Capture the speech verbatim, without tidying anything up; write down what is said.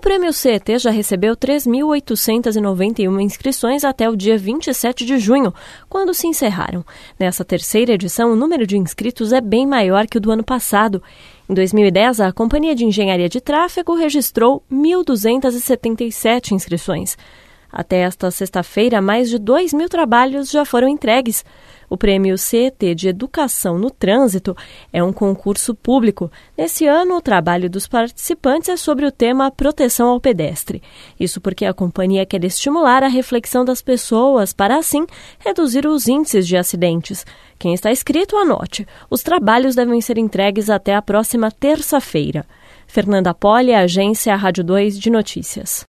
Prêmio C E T já recebeu três mil oitocentas e noventa e uma inscrições até o dia vinte e sete de junho, quando se encerraram. Nessa terceira edição, o número de inscritos é bem maior que o do ano passado. Em dois mil e dez, a Companhia de Engenharia de Tráfego registrou mil duzentas e setenta e sete inscrições. Até esta sexta-feira, mais de dois mil trabalhos já foram entregues. O Prêmio C E T de Educação no Trânsito é um concurso público. Nesse ano, o trabalho dos participantes é sobre o tema proteção ao pedestre. Isso porque a companhia quer estimular a reflexão das pessoas para, assim, reduzir os índices de acidentes. Quem está inscrito, anote. Os trabalhos devem ser entregues até a próxima terça-feira. Fernanda Poli, Agência Rádio dois de Notícias.